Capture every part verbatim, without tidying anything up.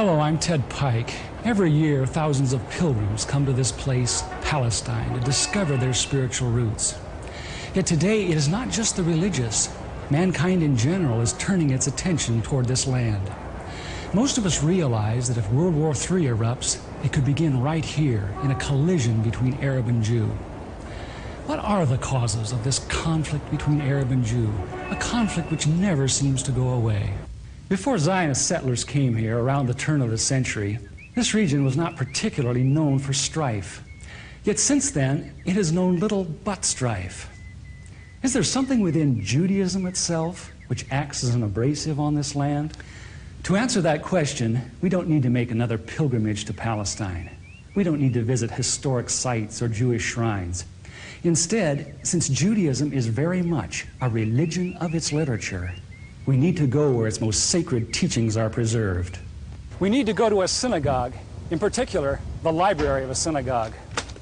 Hello, I'm Ted Pike. Every year, thousands of pilgrims come to this place, Palestine, to discover their spiritual roots. Yet today, it is not just the religious. Mankind in general is turning its attention toward this land. Most of us realize that if World War Three erupts, it could begin right here in a collision between Arab and Jew. What are the causes of this conflict between Arab and Jew, a conflict which never seems to go away? Before Zionist settlers came here around the turn of the century, this region was not particularly known for strife. Yet since then, it has known little but strife. Is there something within Judaism itself which acts as an abrasive on this land? To answer that question, we don't need to make another pilgrimage to Palestine. We don't need to visit historic sites or Jewish shrines. Instead, since Judaism is very much a religion of its literature, we need to go where its most sacred teachings are preserved. We need to go to a synagogue, in particular, the library of a synagogue.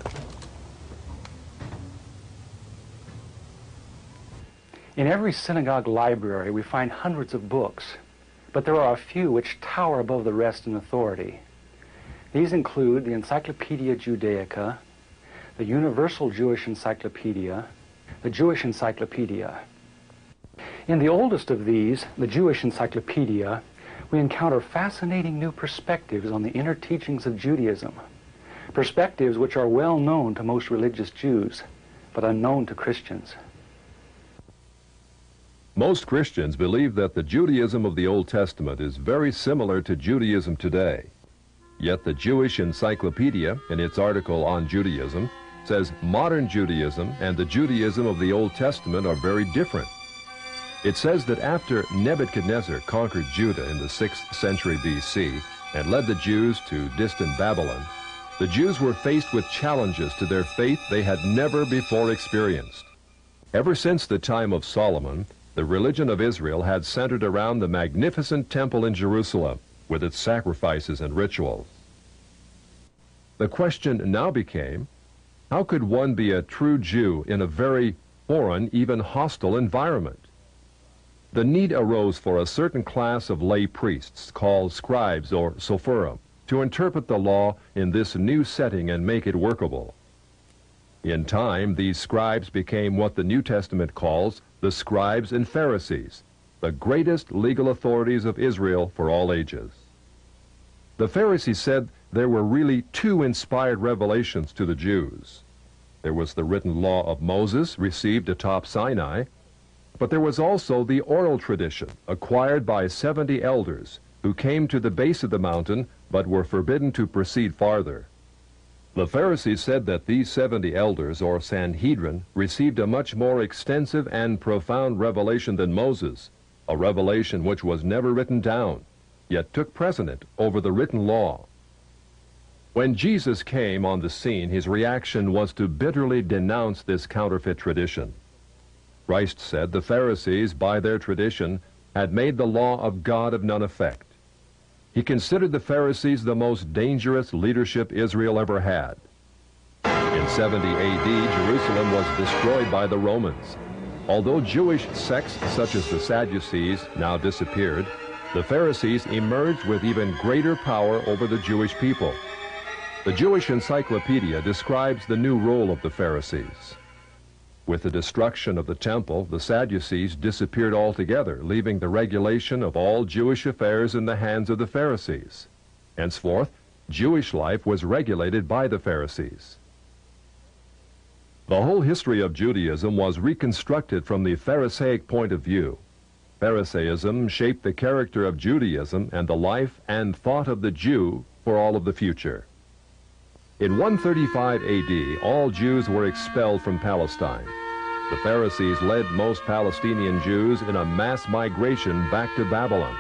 In every synagogue library, we find hundreds of books, but there are a few which tower above the rest in authority. These include the Encyclopedia Judaica, the Universal Jewish Encyclopedia, the Jewish Encyclopedia. In the oldest of these, the Jewish Encyclopedia, we encounter fascinating new perspectives on the inner teachings of Judaism, perspectives which are well known to most religious Jews, but unknown to Christians. Most Christians believe that the Judaism of the Old Testament is very similar to Judaism today. Yet the Jewish Encyclopedia, in its article on Judaism, says modern Judaism and the Judaism of the Old Testament are very different. It says that after Nebuchadnezzar conquered Judah in the sixth century B C and led the Jews to distant Babylon, the Jews were faced with challenges to their faith they had never before experienced. Ever since the time of Solomon, the religion of Israel had centered around the magnificent temple in Jerusalem with its sacrifices and rituals. The question now became, how could one be a true Jew in a very foreign, even hostile environment? The need arose for a certain class of lay priests called scribes or sopherim to interpret the law in this new setting and make it workable. In time, these scribes became what the New Testament calls the scribes and Pharisees, the greatest legal authorities of Israel for all ages. The Pharisees said there were really two inspired revelations to the Jews. There was the written law of Moses received atop Sinai, but there was also the oral tradition acquired by seventy elders who came to the base of the mountain but were forbidden to proceed farther. The Pharisees said that these seventy elders, or Sanhedrin, received a much more extensive and profound revelation than Moses, a revelation which was never written down, yet took precedent over the written law. When Jesus came on the scene, his reaction was to bitterly denounce this counterfeit tradition. Christ said the Pharisees, by their tradition, had made the law of God of none effect. He considered the Pharisees the most dangerous leadership Israel ever had. In seventy A D, Jerusalem was destroyed by the Romans. Although Jewish sects such as the Sadducees now disappeared, the Pharisees emerged with even greater power over the Jewish people. The Jewish Encyclopedia describes the new role of the Pharisees. With the destruction of the temple, the Sadducees disappeared altogether, leaving the regulation of all Jewish affairs in the hands of the Pharisees. Henceforth, Jewish life was regulated by the Pharisees. The whole history of Judaism was reconstructed from the Pharisaic point of view. Pharisaism shaped the character of Judaism and the life and thought of the Jew for all of the future. In one thirty-five A D, all Jews were expelled from Palestine. The Pharisees led most Palestinian Jews in a mass migration back to Babylon.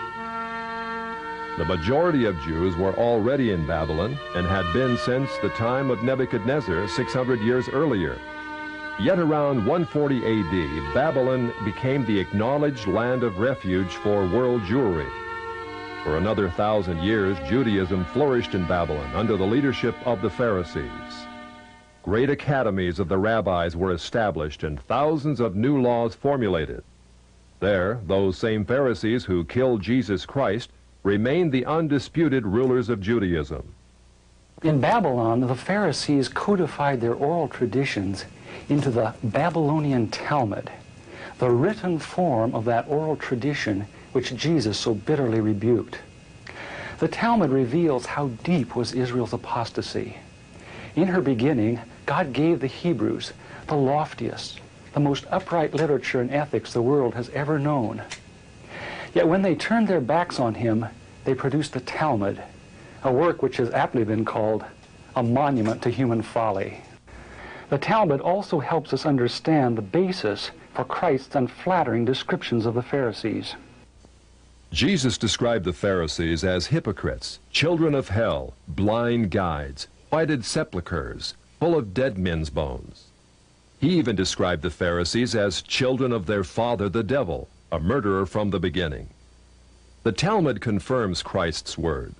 The majority of Jews were already in Babylon and had been since the time of Nebuchadnezzar six hundred years earlier. Yet around one forty A D, Babylon became the acknowledged land of refuge for world Jewry. For another thousand years, Judaism flourished in Babylon under the leadership of the Pharisees. Great academies of the rabbis were established and thousands of new laws formulated. There, those same Pharisees who killed Jesus Christ remained the undisputed rulers of Judaism. In Babylon, the Pharisees codified their oral traditions into the Babylonian Talmud, the written form of that oral tradition which Jesus so bitterly rebuked. The Talmud reveals how deep was Israel's apostasy. In her beginning, God gave the Hebrews the loftiest, the most upright literature and ethics the world has ever known. Yet when they turned their backs on him, they produced the Talmud, a work which has aptly been called a monument to human folly. The Talmud also helps us understand the basis for Christ's unflattering descriptions of the Pharisees. Jesus described the Pharisees as hypocrites, children of hell, blind guides, whited sepulchres, full of dead men's bones. He even described the Pharisees as children of their father the devil, a murderer from the beginning. The Talmud confirms Christ's words.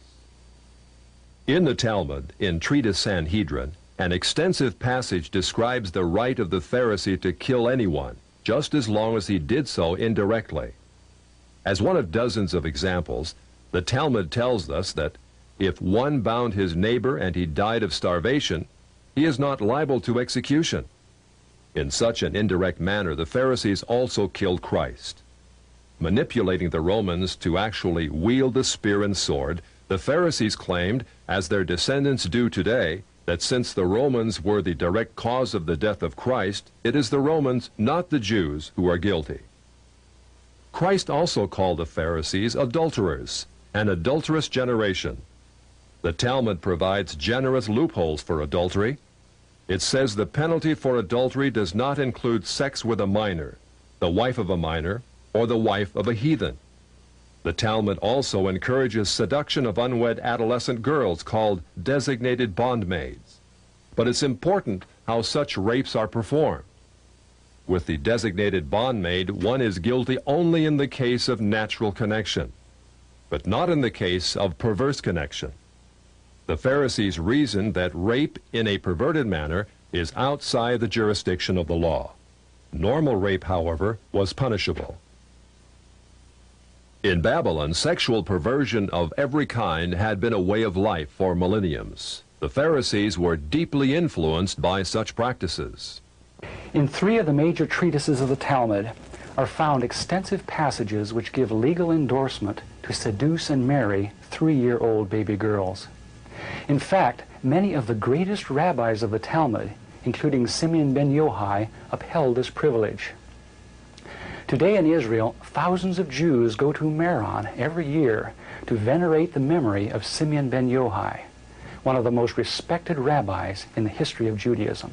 In the Talmud, in Treatise Sanhedrin, an extensive passage describes the right of the Pharisee to kill anyone, just as long as he did so indirectly. As one of dozens of examples, the Talmud tells us that if one bound his neighbor and he died of starvation, he is not liable to execution. In such an indirect manner, the Pharisees also killed Christ. Manipulating the Romans to actually wield the spear and sword, the Pharisees claimed, as their descendants do today, that since the Romans were the direct cause of the death of Christ, it is the Romans, not the Jews, who are guilty. Christ also called the Pharisees adulterers, an adulterous generation. The Talmud provides generous loopholes for adultery. It says the penalty for adultery does not include sex with a minor, the wife of a minor, or the wife of a heathen. The Talmud also encourages seduction of unwed adolescent girls called designated bondmaids. But it's important how such rapes are performed. With the designated bondmaid, one is guilty only in the case of natural connection, but not in the case of perverse connection. The Pharisees reasoned that rape in a perverted manner is outside the jurisdiction of the law. Normal rape, however, was punishable. In Babylon, sexual perversion of every kind had been a way of life for millenniums. The Pharisees were deeply influenced by such practices. In three of the major treatises of the Talmud are found extensive passages which give legal endorsement to seduce and marry three-year-old baby girls. In fact, many of the greatest rabbis of the Talmud, including Simeon ben Yochai, upheld this privilege. Today in Israel, thousands of Jews go to Meron every year to venerate the memory of Simeon ben Yochai, one of the most respected rabbis in the history of Judaism.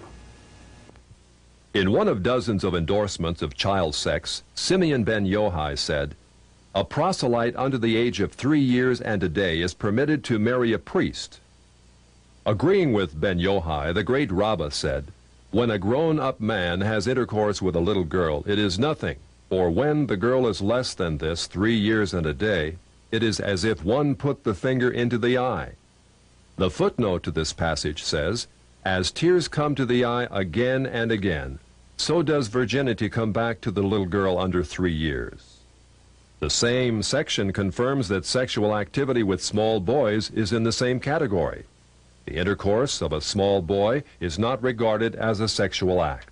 In one of dozens of endorsements of child sex, Simeon ben Yochai said, "A proselyte under the age of three years and a day is permitted to marry a priest." Agreeing with ben Yochai, the great Rabbah said, "When a grown-up man has intercourse with a little girl, it is nothing, for when the girl is less than this, three years and a day, it is as if one put the finger into the eye." The footnote to this passage says, "As tears come to the eye again and again, so does virginity come back to the little girl under three years." The same section confirms that sexual activity with small boys is in the same category. The intercourse of a small boy is not regarded as a sexual act.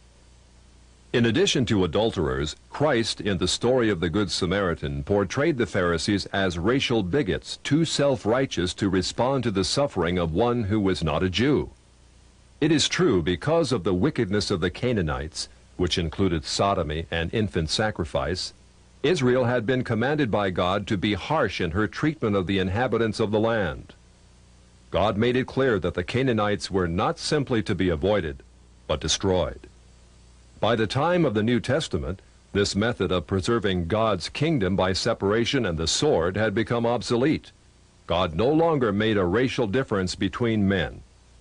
In addition to adulterers, Christ, in the story of the Good Samaritan, portrayed the Pharisees as racial bigots, too self-righteous to respond to the suffering of one who was not a Jew. It is true, because of the wickedness of the Canaanites, which included sodomy and infant sacrifice, Israel had been commanded by God to be harsh in her treatment of the inhabitants of the land. God made it clear that the Canaanites were not simply to be avoided, but destroyed. By the time of the New Testament, this method of preserving God's kingdom by separation and the sword had become obsolete. God no longer made a racial difference between men.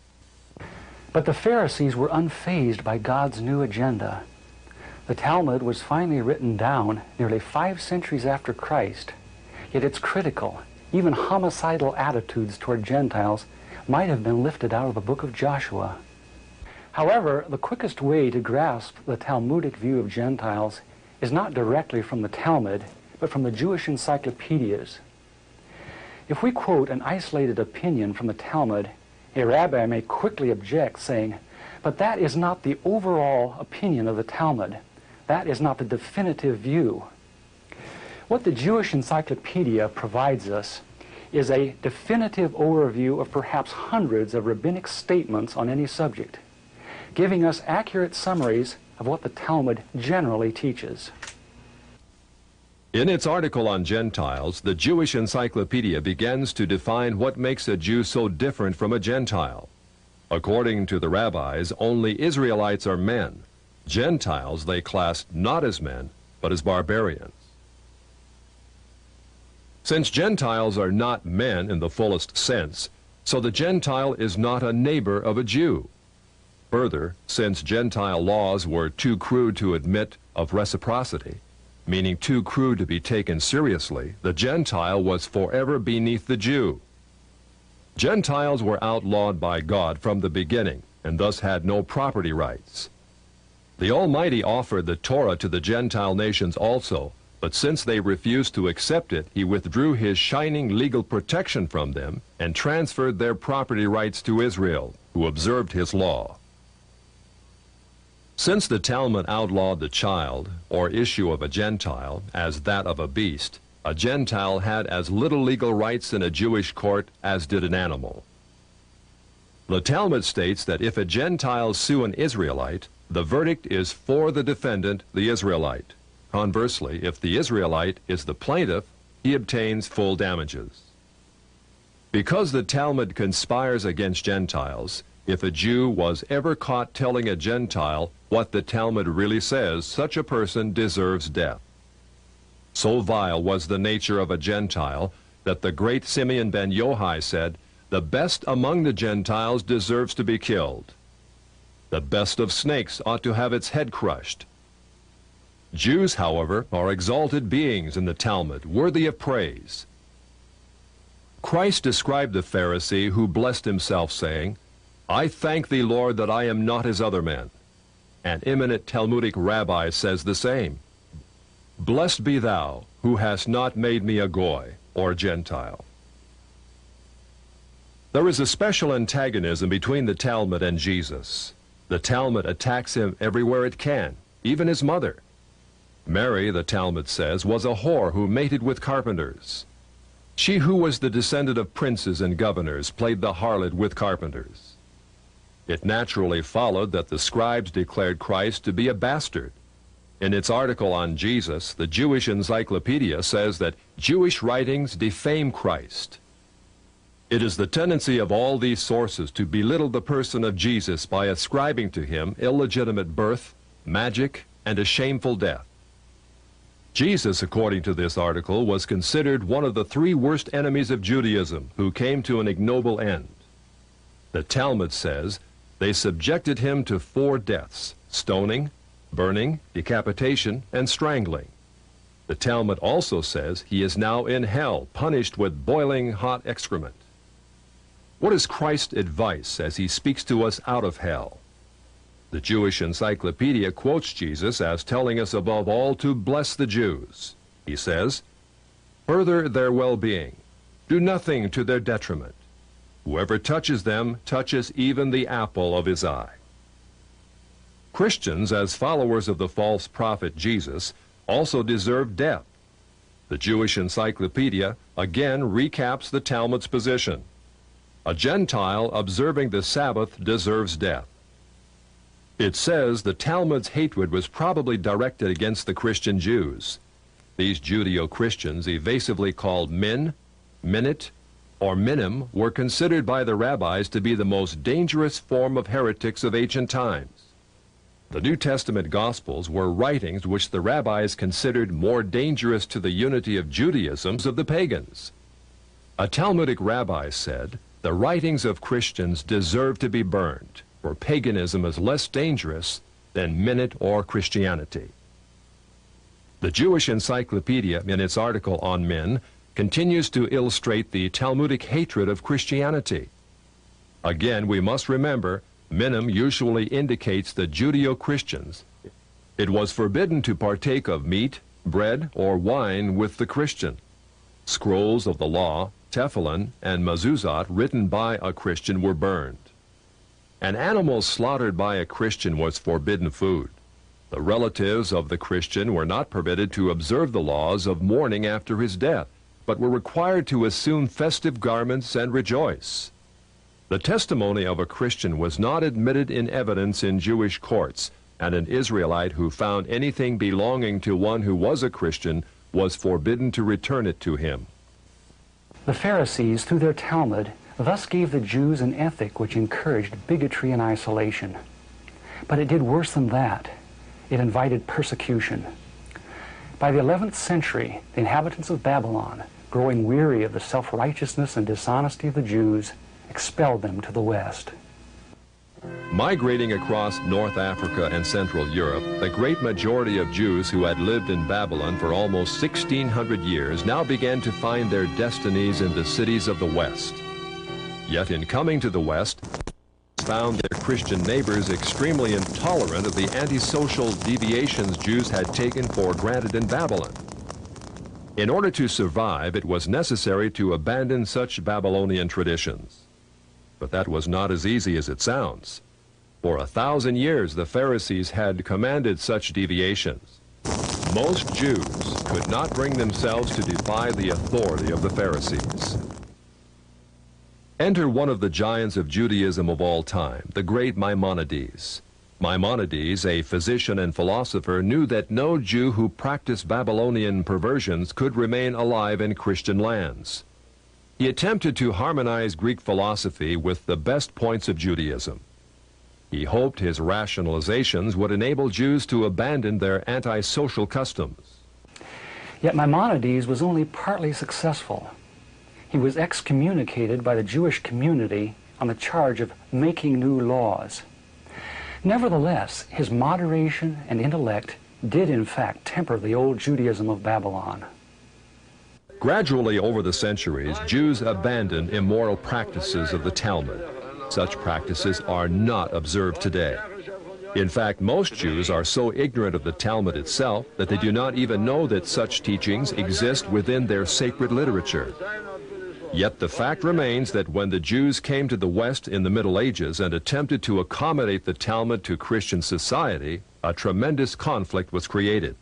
But the Pharisees were unfazed by God's new agenda. The Talmud was finally written down nearly five centuries after Christ, yet its critical, even homicidal attitudes toward Gentiles might have been lifted out of the book of Joshua. However, the quickest way to grasp the Talmudic view of Gentiles is not directly from the Talmud, but from the Jewish encyclopedias. If we quote an isolated opinion from the Talmud, a rabbi may quickly object, saying, "But that is not the overall opinion of the Talmud. That is not the definitive view." What the Jewish Encyclopedia provides us is a definitive overview of perhaps hundreds of rabbinic statements on any subject, giving us accurate summaries of what the Talmud generally teaches. In its article on Gentiles, the Jewish Encyclopedia begins to define what makes a Jew so different from a Gentile. According to the rabbis, only Israelites are men. Gentiles they classed not as men, but as barbarians. Since Gentiles are not men in the fullest sense, so the Gentile is not a neighbor of a Jew. Further, since Gentile laws were too crude to admit of reciprocity, meaning too crude to be taken seriously, the Gentile was forever beneath the Jew. Gentiles were outlawed by God from the beginning, and thus had no property rights. The Almighty offered the Torah to the Gentile nations also, but since they refused to accept it, he withdrew his shining legal protection from them and transferred their property rights to Israel, who observed his law. Since the Talmud outlawed the child, or issue of a Gentile, as that of a beast, a Gentile had as little legal rights in a Jewish court as did an animal. The Talmud states that if a Gentile sue an Israelite, the verdict is for the defendant, the Israelite. Conversely, if the Israelite is the plaintiff, he obtains full damages. Because the Talmud conspires against Gentiles, if a Jew was ever caught telling a Gentile what the Talmud really says, such a person deserves death. So vile was the nature of a Gentile that the great Simeon ben Yohai said, "The best among the Gentiles deserves to be killed. The best of snakes ought to have its head crushed." Jews, however, are exalted beings in the Talmud, worthy of praise. Christ described the Pharisee who blessed himself, saying, "I thank thee, Lord, that I am not as other men." An eminent Talmudic rabbi says the same. "Blessed be thou, who hast not made me a Goy, or Gentile." There is a special antagonism between the Talmud and Jesus. The Talmud attacks him everywhere it can, even his mother. Mary, the Talmud says, was a whore who mated with carpenters. She who was the descendant of princes and governors played the harlot with carpenters. It naturally followed that the scribes declared Christ to be a bastard. In its article on Jesus, the Jewish Encyclopedia says that Jewish writings defame Christ. It is the tendency of all these sources to belittle the person of Jesus by ascribing to him illegitimate birth, magic, and a shameful death. Jesus, according to this article, was considered one of the three worst enemies of Judaism who came to an ignoble end. The Talmud says they subjected him to four deaths: stoning, burning, decapitation, and strangling. The Talmud also says he is now in hell, punished with boiling hot excrement. What is Christ's advice as he speaks to us out of hell? The Jewish Encyclopedia quotes Jesus as telling us above all to bless the Jews. He says, "Further their well-being. Do nothing to their detriment. Whoever touches them touches even the apple of his eye." Christians, as followers of the false prophet Jesus, also deserve death. The Jewish Encyclopedia again recaps the Talmud's position. A Gentile observing the Sabbath deserves death. It says the Talmud's hatred was probably directed against the Christian Jews. These Judeo-Christians, evasively called Min, Minit, or Minim, were considered by the rabbis to be the most dangerous form of heretics of ancient times. The New Testament Gospels were writings which the rabbis considered more dangerous to the unity of Judaism of the pagans. A Talmudic rabbi said, "The writings of Christians deserve to be burned, for paganism is less dangerous than Minute or Christianity." The Jewish Encyclopedia, in its article on Min, continues to illustrate the Talmudic hatred of Christianity. Again, we must remember, Minim usually indicates the Judeo-Christians. It was forbidden to partake of meat, bread, or wine with the Christian. Scrolls of the law, Tefillin, and mezuzot written by a Christian were burned. An animal slaughtered by a Christian was forbidden food. The relatives of the Christian were not permitted to observe the laws of mourning after his death, but were required to assume festive garments and rejoice. The testimony of a Christian was not admitted in evidence in Jewish courts, and an Israelite who found anything belonging to one who was a Christian was forbidden to return it to him. The Pharisees, through their Talmud, thus gave the Jews an ethic which encouraged bigotry and isolation. But it did worse than that. It invited persecution. By the eleventh century, the inhabitants of Babylon, growing weary of the self-righteousness and dishonesty of the Jews, expelled them to the west. Migrating across North Africa and Central Europe, the great majority of Jews who had lived in Babylon for almost sixteen hundred years now began to find their destinies in the cities of the West. Yet in coming to the West, found their Christian neighbors extremely intolerant of the antisocial deviations Jews had taken for granted in Babylon. In order to survive, it was necessary to abandon such Babylonian traditions. But that was not as easy as it sounds. For a thousand years, the Pharisees had commanded such deviations. Most Jews could not bring themselves to defy the authority of the Pharisees. Enter one of the giants of Judaism of all time, the great Maimonides. Maimonides, a physician and philosopher, knew that no Jew who practiced Babylonian perversions could remain alive in Christian lands. He attempted to harmonize Greek philosophy with the best points of Judaism. He hoped his rationalizations would enable Jews to abandon their antisocial customs. Yet Maimonides was only partly successful. He was excommunicated by the Jewish community on the charge of making new laws. Nevertheless, his moderation and intellect did in fact temper the old Judaism of Babylon. Gradually over the centuries, Jews abandoned immoral practices of the Talmud. Such practices are not observed today. In fact, most Jews are so ignorant of the Talmud itself that they do not even know that such teachings exist within their sacred literature. Yet the fact remains that when the Jews came to the West in the Middle Ages and attempted to accommodate the Talmud to Christian society, a tremendous conflict was created.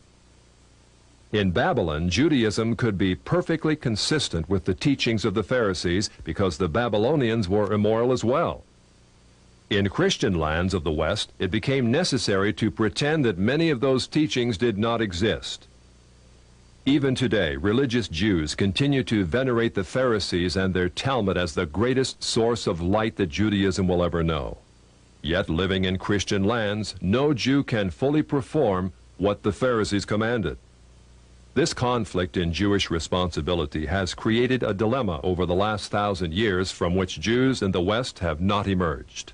In Babylon, Judaism could be perfectly consistent with the teachings of the Pharisees because the Babylonians were immoral as well. In Christian lands of the West, it became necessary to pretend that many of those teachings did not exist. Even today, religious Jews continue to venerate the Pharisees and their Talmud as the greatest source of light that Judaism will ever know. Yet, living in Christian lands, no Jew can fully perform what the Pharisees commanded. This conflict in Jewish responsibility has created a dilemma over the last thousand years from which Jews in the West have not emerged.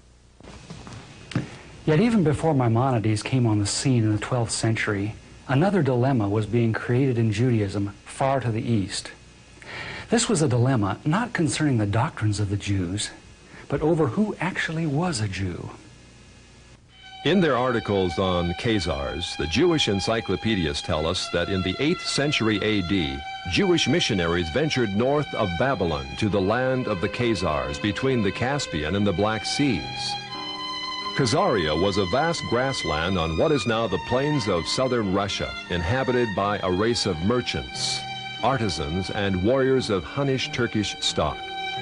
Yet even before Maimonides came on the scene in the twelfth century, another dilemma was being created in Judaism far to the east. This was a dilemma not concerning the doctrines of the Jews, but over who actually was a Jew. In their articles on Khazars, the Jewish encyclopedias tell us that in the eighth century A D, Jewish missionaries ventured north of Babylon to the land of the Khazars between the Caspian and the Black Seas. Khazaria was a vast grassland on what is now the plains of southern Russia, inhabited by a race of merchants, artisans, and warriors of Hunnish Turkish stock.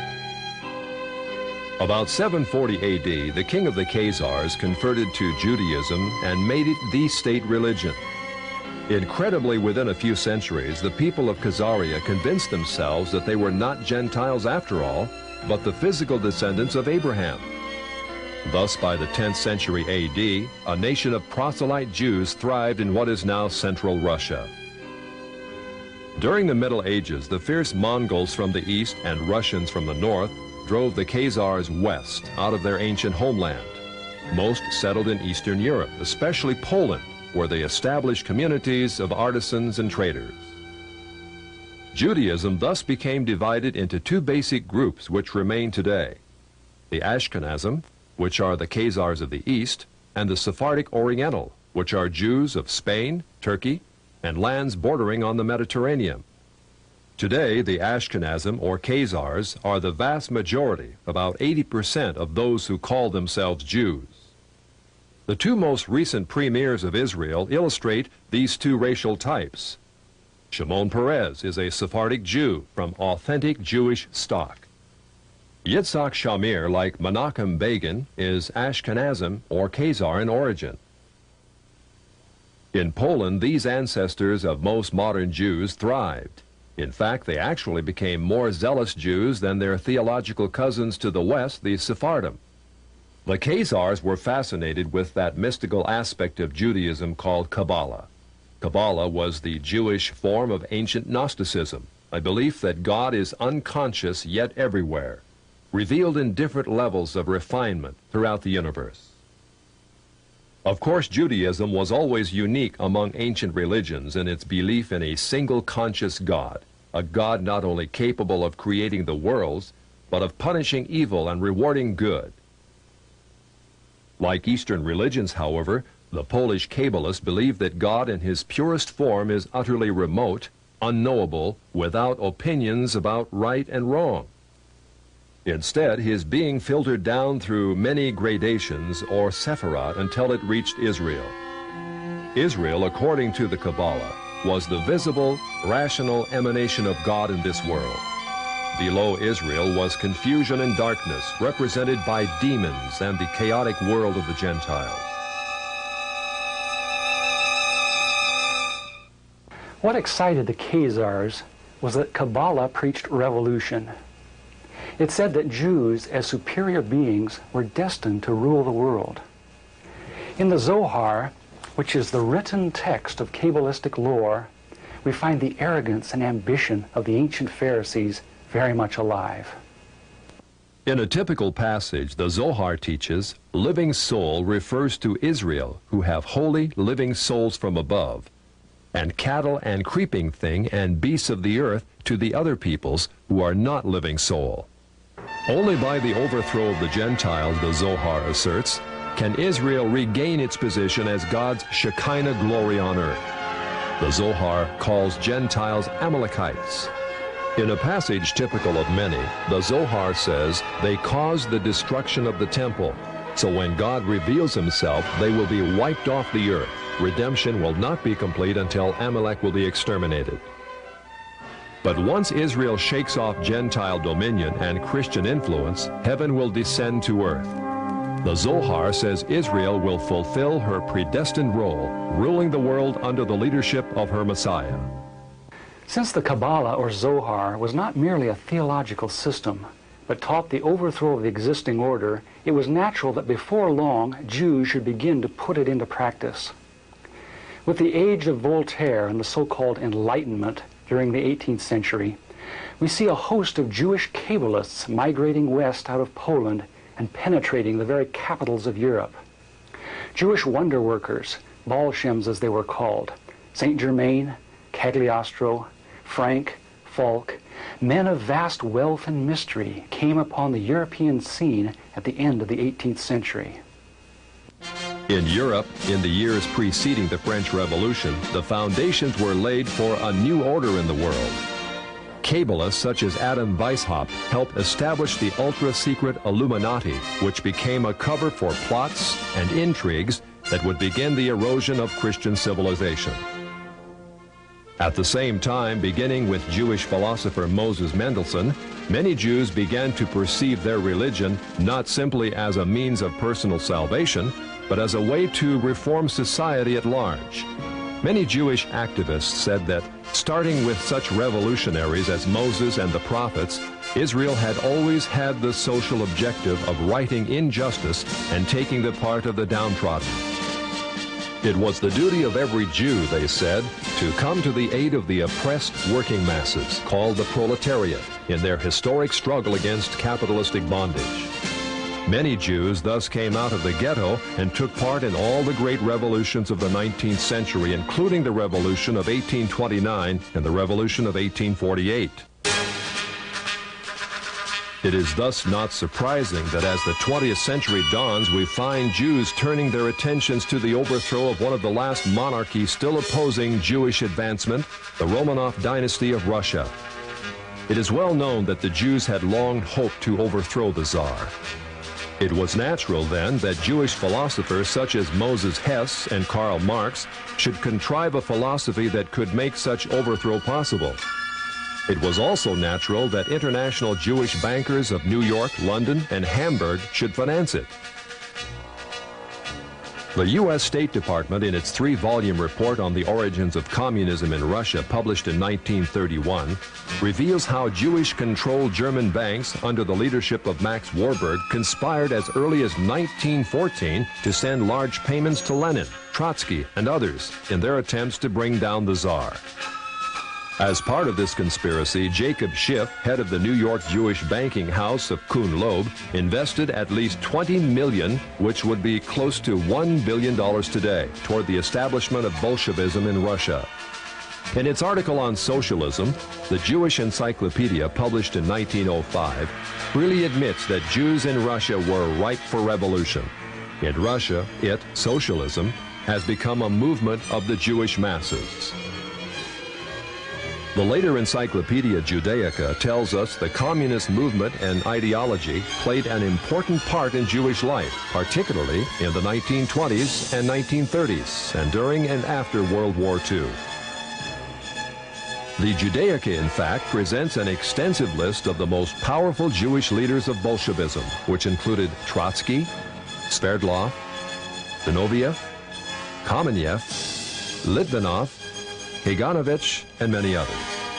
About seven forty A D, the king of the Khazars converted to Judaism and made it the state religion. Incredibly, within a few centuries, the people of Khazaria convinced themselves that they were not Gentiles after all, but the physical descendants of Abraham. Thus, by the tenth century A D, a nation of proselyte Jews thrived in what is now central Russia. During the Middle Ages, the fierce Mongols from the east and Russians from the north drove the Khazars west out of their ancient homeland. Most settled in Eastern Europe, especially Poland, where they established communities of artisans and traders. Judaism thus became divided into two basic groups which remain today: the Ashkenazim, which are the Khazars of the east, and the Sephardic Oriental, which are Jews of Spain, Turkey, and lands bordering on the Mediterranean. Today, the Ashkenazim, or Khazars, are the vast majority, about eighty percent of those who call themselves Jews. The two most recent premiers of Israel illustrate these two racial types. Shimon Peres is a Sephardic Jew from authentic Jewish stock. Yitzhak Shamir, like Menachem Begin, is Ashkenazim or Khazar in origin. In Poland, these ancestors of most modern Jews thrived. In fact, they actually became more zealous Jews than their theological cousins to the west, the Sephardim. The Khazars were fascinated with that mystical aspect of Judaism called Kabbalah. Kabbalah was the Jewish form of ancient Gnosticism, a belief that God is unconscious yet everywhere, revealed in different levels of refinement throughout the universe. Of course, Judaism was always unique among ancient religions in its belief in a single conscious God, a God not only capable of creating the worlds, but of punishing evil and rewarding good. Like Eastern religions, however, the Polish Kabbalists believe that God in his purest form is utterly remote, unknowable, without opinions about right and wrong. Instead, his being filtered down through many gradations or sephirot until it reached Israel. Israel, according to the Kabbalah, was the visible, rational emanation of God in this world. Below Israel was confusion and darkness, represented by demons and the chaotic world of the Gentiles. What excited the Khazars was that Kabbalah preached revolution. It said that Jews, as superior beings, were destined to rule the world. In the Zohar, which is the written text of Kabbalistic lore, we find the arrogance and ambition of the ancient Pharisees very much alive. In a typical passage, the Zohar teaches, living soul refers to Israel, who have holy living souls from above, and cattle and creeping thing and beasts of the earth to the other peoples who are not living soul. Only by the overthrow of the Gentiles, the Zohar asserts, can Israel regain its position as God's Shekinah glory on earth. The Zohar calls Gentiles Amalekites. In a passage typical of many, the Zohar says they caused the destruction of the temple, so when God reveals himself, they will be wiped off the earth. Redemption will not be complete until Amalek will be exterminated. But once Israel shakes off Gentile dominion and Christian influence, heaven will descend to earth. The Zohar says Israel will fulfill her predestined role, ruling the world under the leadership of her Messiah. Since the Kabbalah or Zohar was not merely a theological system, but taught the overthrow of the existing order, it was natural that before long Jews should begin to put it into practice. With the age of Voltaire and the so-called Enlightenment during the eighteenth century, we see a host of Jewish Kabbalists migrating west out of Poland and penetrating the very capitals of Europe. Jewish wonder workers, Baal Shems as they were called, Saint Germain, Cagliostro, Frank, Falk, men of vast wealth and mystery came upon the European scene at the end of the eighteenth century. In Europe, in the years preceding the French Revolution, the foundations were laid for a new order in the world. Kabbalists such as Adam Weishaupt helped establish the ultra-secret Illuminati, which became a cover for plots and intrigues that would begin the erosion of Christian civilization. At the same time, beginning with Jewish philosopher Moses Mendelssohn, many Jews began to perceive their religion not simply as a means of personal salvation, but as a way to reform society at large. Many Jewish activists said that, starting with such revolutionaries as Moses and the prophets, Israel had always had the social objective of righting injustice and taking the part of the downtrodden. It was the duty of every Jew, they said, to come to the aid of the oppressed working masses, called the proletariat, in their historic struggle against capitalistic bondage. Many Jews thus came out of the ghetto and took part in all the great revolutions of the nineteenth century, including the Revolution of eighteen twenty-nine and the Revolution of eighteen forty-eight. It is thus not surprising that as the twentieth century dawns, we find Jews turning their attentions to the overthrow of one of the last monarchies still opposing Jewish advancement, the Romanov dynasty of Russia. It is well known that the Jews had long hoped to overthrow the Tsar. It was natural then that Jewish philosophers such as Moses Hess and Karl Marx should contrive a philosophy that could make such overthrow possible. It was also natural that international Jewish bankers of New York, London, and Hamburg should finance it. The U S State Department, in its three-volume report on the origins of communism in Russia, published in nineteen thirty-one, reveals how Jewish-controlled German banks under the leadership of Max Warburg conspired as early as nineteen fourteen to send large payments to Lenin, Trotsky, and others in their attempts to bring down the Tsar. As part of this conspiracy, Jacob Schiff, head of the New York Jewish banking house of Kuhn Loeb, invested at least twenty million dollars, which would be close to one billion dollars today, toward the establishment of Bolshevism in Russia. In its article on socialism, the Jewish Encyclopedia, published in nineteen oh five, really admits that Jews in Russia were ripe for revolution. In Russia, it, socialism, has become a movement of the Jewish masses. The later Encyclopedia Judaica tells us the communist movement and ideology played an important part in Jewish life, particularly in the nineteen twenties and nineteen thirties, and during and after World War Two. The Judaica, in fact, presents an extensive list of the most powerful Jewish leaders of Bolshevism, which included Trotsky, Sverdlov, Zinoviev, Kamenev, Litvinov, Kaganovich, and many others.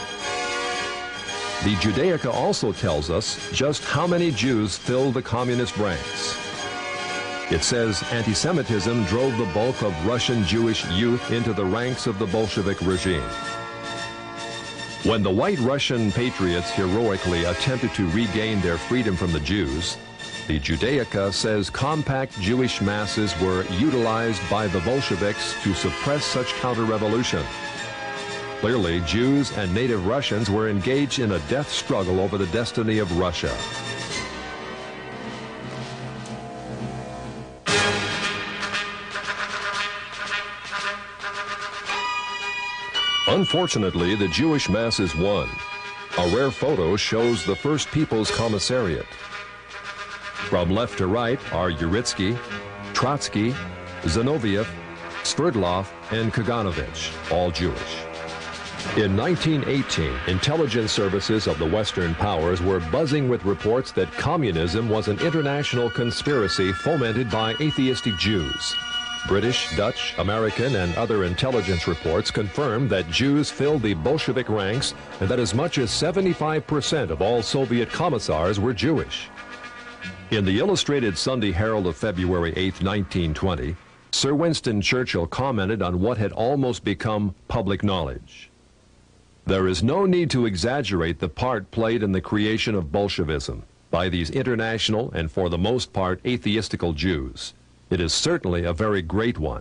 The Judaica also tells us just how many Jews filled the communist ranks. It says anti-Semitism drove the bulk of Russian Jewish youth into the ranks of the Bolshevik regime. When the White Russian patriots heroically attempted to regain their freedom from the Jews, the Judaica says compact Jewish masses were utilized by the Bolsheviks to suppress such counter-revolution. Clearly, Jews and native Russians were engaged in a death struggle over the destiny of Russia. Unfortunately, the Jewish masses won. A rare photo shows the First People's Commissariat. From left to right are Uritsky, Trotsky, Zinoviev, Sverdlov, and Kaganovich, all Jewish. In nineteen eighteen, intelligence services of the Western powers were buzzing with reports that communism was an international conspiracy fomented by atheistic Jews. British, Dutch, American, and other intelligence reports confirmed that Jews filled the Bolshevik ranks and that as much as seventy-five percent of all Soviet commissars were Jewish. In the Illustrated Sunday Herald of February eighth, nineteen twenty, Sir Winston Churchill commented on what had almost become public knowledge. There is no need to exaggerate the part played in the creation of Bolshevism by these international and for the most part atheistical Jews. It is certainly a very great one.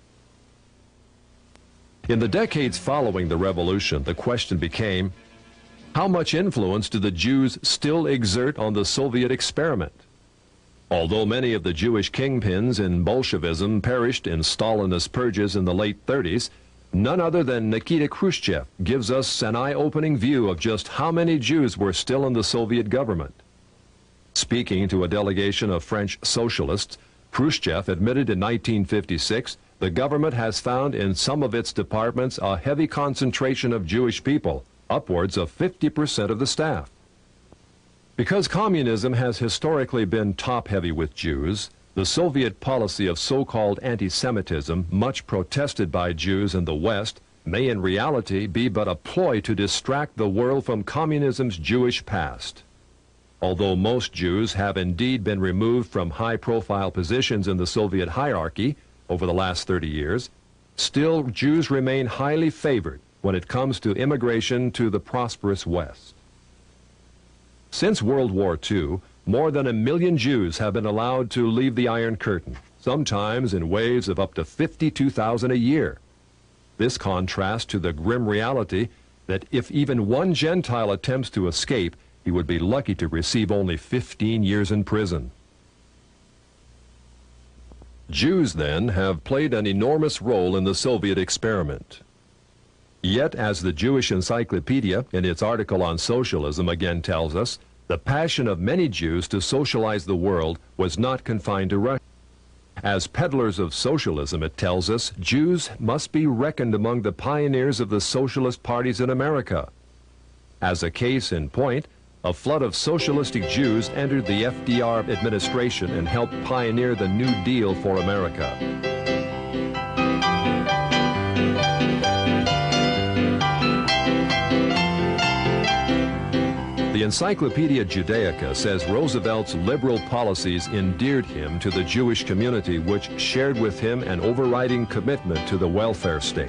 In the decades following the revolution, the question became, how much influence do the Jews still exert on the Soviet experiment? Although many of the Jewish kingpins in Bolshevism perished in Stalinist purges in the late thirties, none other than Nikita Khrushchev gives us an eye-opening view of just how many Jews were still in the Soviet government. Speaking to a delegation of French socialists, Khrushchev admitted in nineteen fifty-six the government has found in some of its departments a heavy concentration of Jewish people, upwards of fifty percent of the staff. Because communism has historically been top-heavy with Jews, the Soviet policy of so-called anti-Semitism, much protested by Jews in the West, may in reality be but a ploy to distract the world from communism's Jewish past. Although most Jews have indeed been removed from high-profile positions in the Soviet hierarchy over the last thirty years, still Jews remain highly favored when it comes to immigration to the prosperous West. Since World War Two, more than a million Jews have been allowed to leave the Iron Curtain, sometimes in waves of up to fifty-two thousand a year. This contrasts to the grim reality that if even one Gentile attempts to escape, he would be lucky to receive only fifteen years in prison. Jews, then, have played an enormous role in the Soviet experiment. Yet, as the Jewish Encyclopedia, in its article on socialism, again tells us, the passion of many Jews to socialize the world was not confined to Russia. As peddlers of socialism, it tells us, Jews must be reckoned among the pioneers of the socialist parties in America. As a case in point, a flood of socialistic Jews entered the F D R administration and helped pioneer the New Deal for America. The Encyclopedia Judaica says Roosevelt's liberal policies endeared him to the Jewish community, which shared with him an overriding commitment to the welfare state.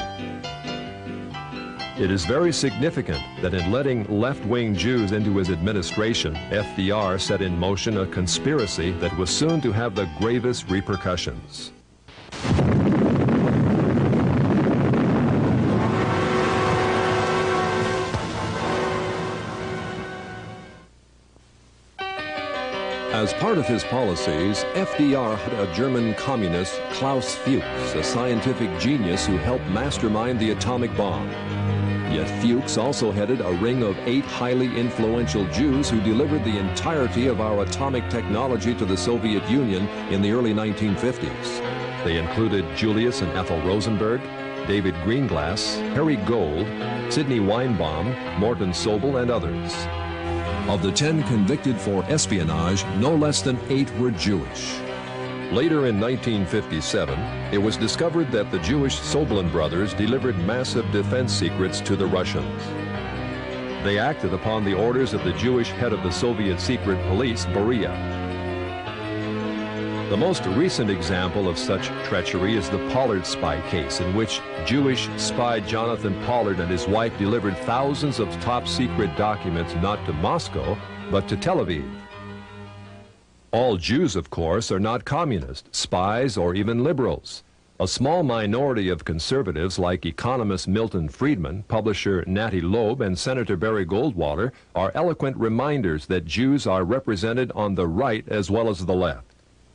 It is very significant that in letting left-wing Jews into his administration, F D R set in motion a conspiracy that was soon to have the gravest repercussions. As part of his policies, F D R had a German communist, Klaus Fuchs, a scientific genius who helped mastermind the atomic bomb. Yet Fuchs also headed a ring of eight highly influential Jews who delivered the entirety of our atomic technology to the Soviet Union in the early nineteen fifties. They included Julius and Ethel Rosenberg, David Greenglass, Harry Gold, Sidney Weinbaum, Morton Sobel, and others. Of the ten convicted for espionage, no less than eight were Jewish. Later in nineteen fifty-seven, it was discovered that the Jewish Soblin brothers delivered massive defense secrets to the Russians. They acted upon the orders of the Jewish head of the Soviet secret police, Beria. The most recent example of such treachery is the Pollard spy case, in which Jewish spy Jonathan Pollard and his wife delivered thousands of top-secret documents not to Moscow, but to Tel Aviv. All Jews, of course, are not communists, spies, or even liberals. A small minority of conservatives like economist Milton Friedman, publisher Natty Loeb, and Senator Barry Goldwater are eloquent reminders that Jews are represented on the right as well as the left.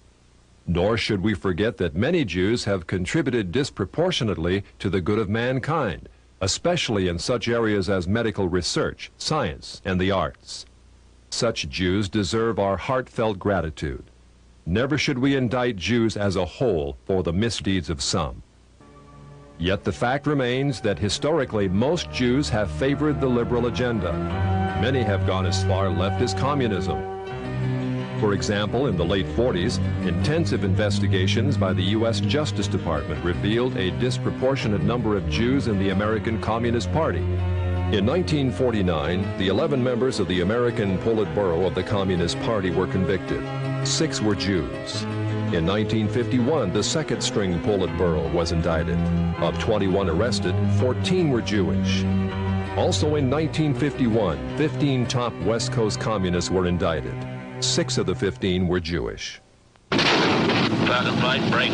Nor should we forget that many Jews have contributed disproportionately to the good of mankind, especially in such areas as medical research, science, and the arts. Such Jews deserve our heartfelt gratitude. Never should we indict Jews as a whole for the misdeeds of some. Yet the fact remains that historically most Jews have favored the liberal agenda. Many have gone as far left as communism. For example, in the late forties, intensive investigations by the U S Justice Department revealed a disproportionate number of Jews in the American Communist Party. In nineteen forty-nine, the eleven members of the American Politburo of the Communist Party were convicted. Six were Jews. In nineteen fifty-one, the second-string Politburo was indicted. Of twenty-one arrested, fourteen were Jewish. Also in nineteen fifty-one, fifteen top West Coast communists were indicted. Six of the fifteen were Jewish. Classified, break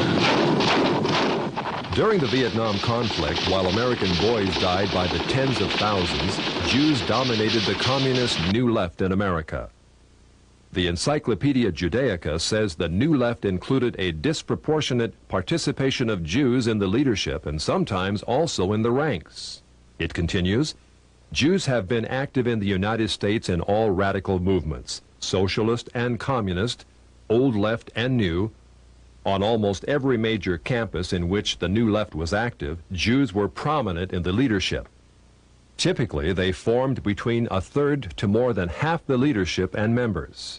left. During the Vietnam conflict, while American boys died by the tens of thousands, Jews dominated the communist New Left in America. The Encyclopedia Judaica says the New Left included a disproportionate participation of Jews in the leadership and sometimes also in the ranks. It continues, Jews have been active in the United States in all radical movements, socialist and communist, old left and new. On almost every major campus in which the New Left was active, Jews were prominent in the leadership. Typically, they formed between a third to more than half the leadership and members.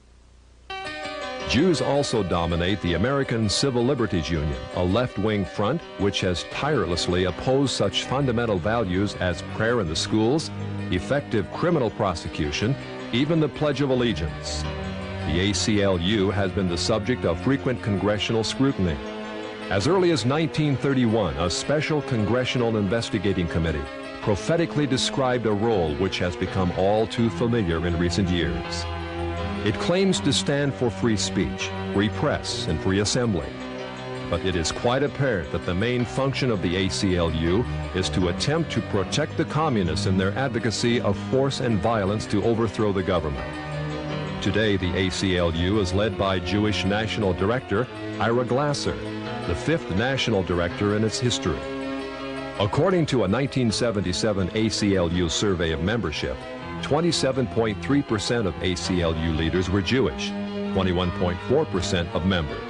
Jews also dominate the American Civil Liberties Union, a left-wing front which has tirelessly opposed such fundamental values as prayer in the schools, effective criminal prosecution, even the Pledge of Allegiance. The A C L U has been the subject of frequent congressional scrutiny. As early as nineteen thirty-one, a special congressional investigating committee prophetically described a role which has become all too familiar in recent years. It claims to stand for free speech, free press, and free assembly. But it is quite apparent that the main function of the A C L U is to attempt to protect the communists in their advocacy of force and violence to overthrow the government. Today, the A C L U is led by Jewish National Director Ira Glasser, the fifth national director in its history. According to a nineteen seventy-seven A C L U survey of membership, twenty-seven point three percent of A C L U leaders were Jewish, twenty-one point four percent of members.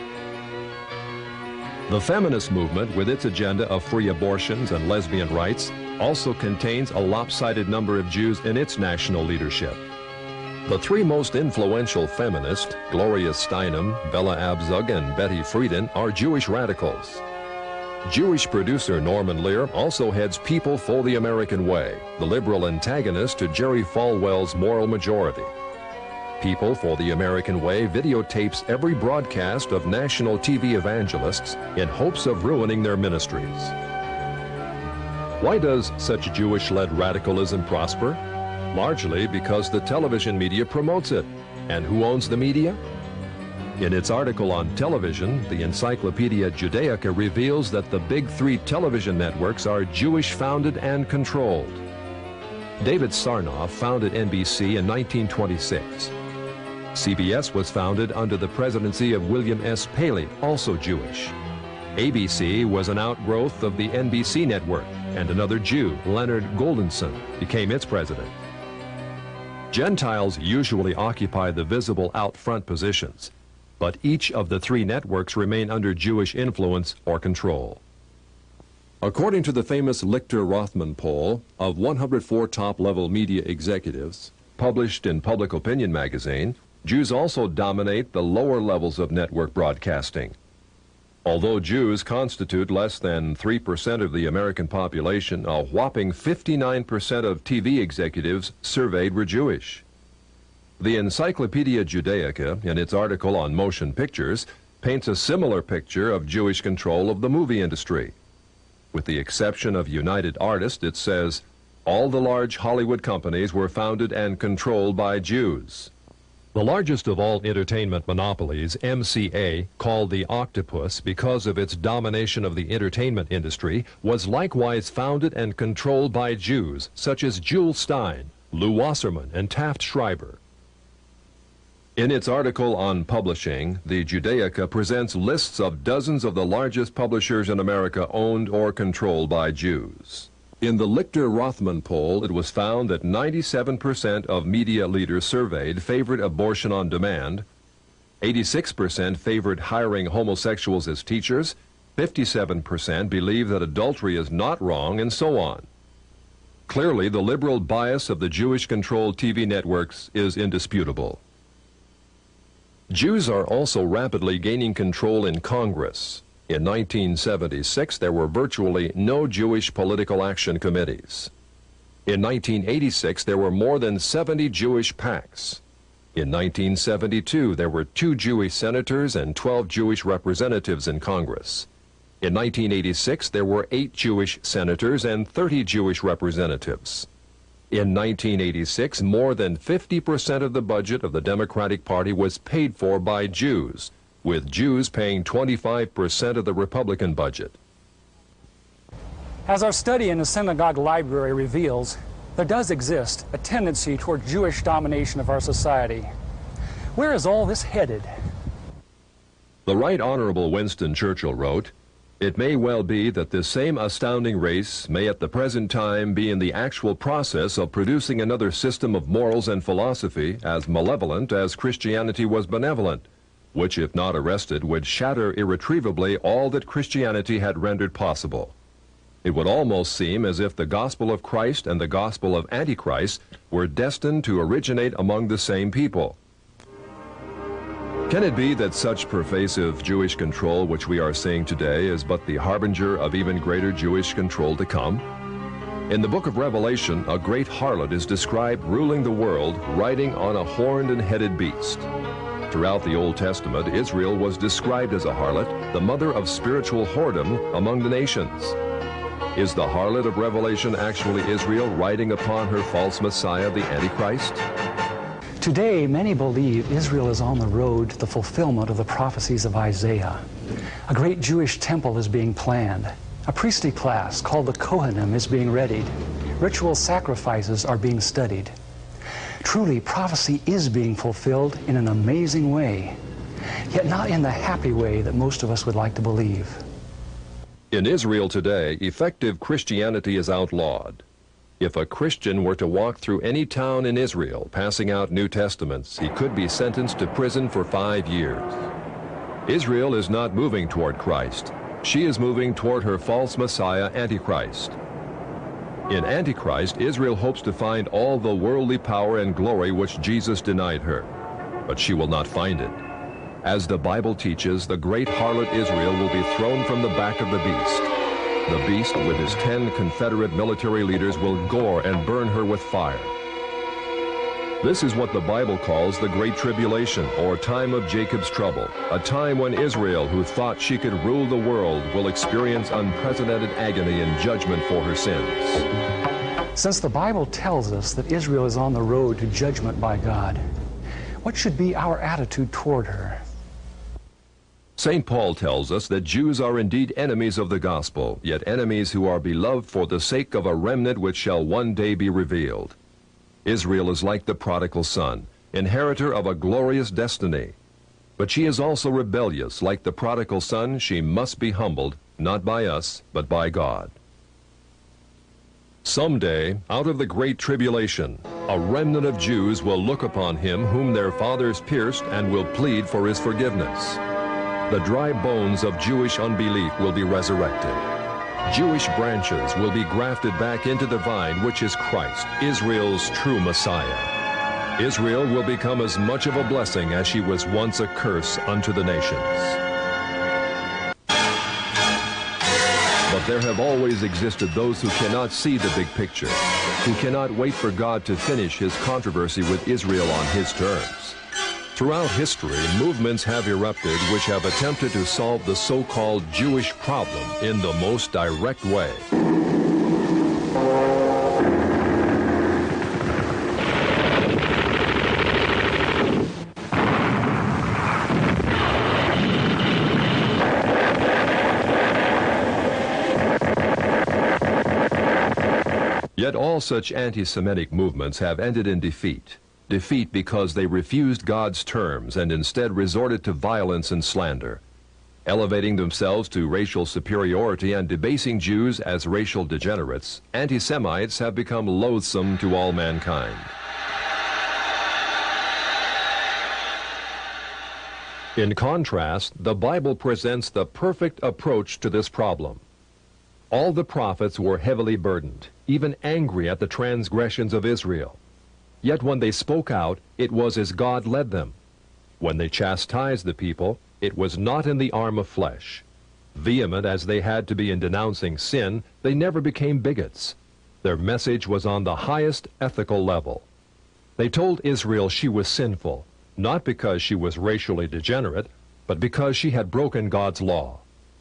The feminist movement, with its agenda of free abortions and lesbian rights, also contains a lopsided number of Jews in its national leadership. The three most influential feminists, Gloria Steinem, Bella Abzug, and Betty Friedan, are Jewish radicals. Jewish producer Norman Lear also heads People for the American Way, the liberal antagonist to Jerry Falwell's Moral Majority. People for the American Way videotapes every broadcast of national T V evangelists in hopes of ruining their ministries. Why does such Jewish-led radicalism prosper? Largely because the television media promotes it. And who owns the media? In its article on television, the Encyclopedia Judaica reveals that the big three television networks are Jewish-founded and controlled. David Sarnoff founded N B C in nineteen twenty-six. C B S was founded under the presidency of William S. Paley, also Jewish. A B C was an outgrowth of the N B C network, and another Jew, Leonard Goldenson, became its president. Gentiles usually occupy the visible out front positions, but each of the three networks remain under Jewish influence or control. According to the famous Lichter-Rothman poll of one hundred four top-level media executives, published in Public Opinion magazine, Jews also dominate the lower levels of network broadcasting. Although Jews constitute less than three percent of the American population, a whopping fifty-nine percent of T V executives surveyed were Jewish. The Encyclopedia Judaica, in its article on motion pictures, paints a similar picture of Jewish control of the movie industry. With the exception of United Artists, it says, all the large Hollywood companies were founded and controlled by Jews. The largest of all entertainment monopolies, M C A, called the Octopus because of its domination of the entertainment industry, was likewise founded and controlled by Jews, such as Jules Stein, Lou Wasserman, and Taft Schreiber. In its article on publishing, the Judaica presents lists of dozens of the largest publishers in America owned or controlled by Jews. In the Lichter-Rothman poll, it was found that ninety-seven percent of media leaders surveyed favored abortion on demand, eighty-six percent favored hiring homosexuals as teachers, fifty-seven percent believe that adultery is not wrong, and so on. Clearly, the liberal bias of the Jewish-controlled T V networks is indisputable. Jews are also rapidly gaining control in Congress. In nineteen seventy-six, there were virtually no Jewish political action committees. In nineteen eighty-six, there were more than seventy Jewish PACs. In nineteen seventy-two, there were two Jewish senators and twelve Jewish representatives in Congress. In nineteen eighty-six, there were eight Jewish senators and thirty Jewish representatives. In nineteen eighty-six, more than fifty percent of the budget of the Democratic Party was paid for by Jews, with Jews paying twenty-five percent of the Republican budget. As our study in the synagogue library reveals, there does exist a tendency toward Jewish domination of our society. Where is all this headed? The Right Honorable Winston Churchill wrote, "It may well be that this same astounding race may at the present time be in the actual process of producing another system of morals and philosophy as malevolent as Christianity was benevolent, which, if not arrested, would shatter irretrievably all that Christianity had rendered possible. It would almost seem as if the gospel of Christ and the gospel of Antichrist were destined to originate among the same people." Can it be that such pervasive Jewish control which we are seeing today is but the harbinger of even greater Jewish control to come? In the book of Revelation, a great harlot is described ruling the world, riding on a horned and headed beast. Throughout the Old Testament, Israel was described as a harlot, the mother of spiritual whoredom among the nations. Is the harlot of Revelation actually Israel riding upon her false Messiah, the Antichrist? Today, many believe Israel is on the road to the fulfillment of the prophecies of Isaiah. A great Jewish temple is being planned. A priestly class called the Kohanim is being readied. Ritual sacrifices are being studied. Truly, prophecy is being fulfilled in an amazing way, yet not in the happy way that most of us would like to believe. In Israel today, effective Christianity is outlawed. If a Christian were to walk through any town in Israel passing out New Testaments, he could be sentenced to prison for five years. Israel is not moving toward Christ. She is moving toward her false Messiah, Antichrist. In Antichrist, Israel hopes to find all the worldly power and glory which Jesus denied her, but she will not find it. As the Bible teaches, the great harlot Israel will be thrown from the back of the beast. The beast, with his ten Confederate military leaders, will gore and burn her with fire. This is what the Bible calls the Great Tribulation, or time of Jacob's trouble, a time when Israel, who thought she could rule the world, will experience unprecedented agony and judgment for her sins. Since the Bible tells us that Israel is on the road to judgment by God, what should be our attitude toward her? Saint Paul tells us that Jews are indeed enemies of the gospel, yet enemies who are beloved for the sake of a remnant which shall one day be revealed. Israel is like the prodigal son, inheritor of a glorious destiny. But she is also rebellious. Like the prodigal son, she must be humbled, not by us, but by God. Someday, out of the great tribulation, a remnant of Jews will look upon him whom their fathers pierced and will plead for his forgiveness. The dry bones of Jewish unbelief will be resurrected. Jewish branches will be grafted back into the vine, which is Christ, Israel's true Messiah. Israel will become as much of a blessing as she was once a curse unto the nations. But there have always existed those who cannot see the big picture, who cannot wait for God to finish his controversy with Israel on his terms. Throughout history, movements have erupted which have attempted to solve the so-called Jewish problem in the most direct way. Yet all such anti-Semitic movements have ended in defeat. Defeat because they refused God's terms and instead resorted to violence and slander, elevating themselves to racial superiority and debasing Jews as racial degenerates. Anti-Semites have become loathsome to all mankind. In contrast, the Bible presents the perfect approach to this problem. All the prophets were heavily burdened, even angry at the transgressions of Israel. Yet when they spoke out, it was as God led them. When they chastised the people, it was not in the arm of flesh. Vehement as they had to be in denouncing sin, they never became bigots. Their message was on the highest ethical level. They told Israel she was sinful, not because she was racially degenerate, but because she had broken God's law.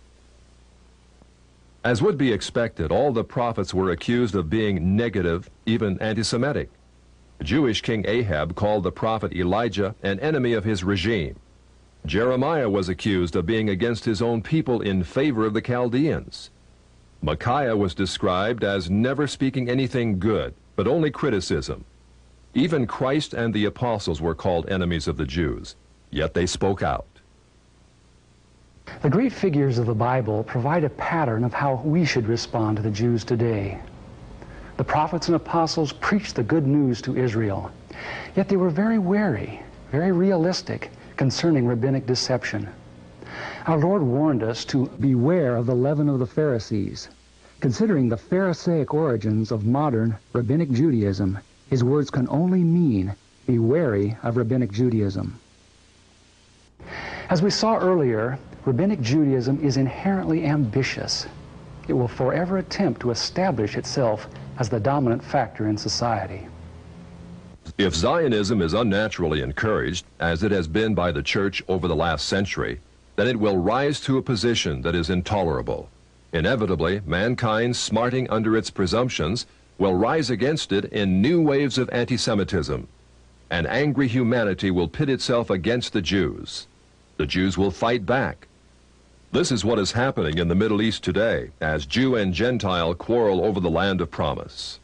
As would be expected, all the prophets were accused of being negative, even anti-Semitic. Jewish King Ahab called the prophet Elijah an enemy of his regime. Jeremiah was accused of being against his own people in favor of the Chaldeans. Micaiah was described as never speaking anything good, but only criticism. Even Christ and the apostles were called enemies of the Jews, yet they spoke out. The great figures of the Bible provide a pattern of how we should respond to the Jews today. The prophets and apostles preached the good news to Israel, yet they were very wary, very realistic concerning rabbinic deception. Our Lord warned us to beware of the leaven of the Pharisees. Considering the Pharisaic origins of modern rabbinic Judaism, his words can only mean, be wary of rabbinic Judaism. As we saw earlier, rabbinic Judaism is inherently ambitious. It will forever attempt to establish itself as the dominant factor in society. If Zionism is unnaturally encouraged, as it has been by the church over the last century, then it will rise to a position that is intolerable. Inevitably, mankind, smarting under its presumptions, will rise against it in new waves of anti-Semitism. An angry humanity will pit itself against the Jews. The Jews will fight back. This is what is happening in the Middle East today, as Jew and Gentile quarrel over the land of promise.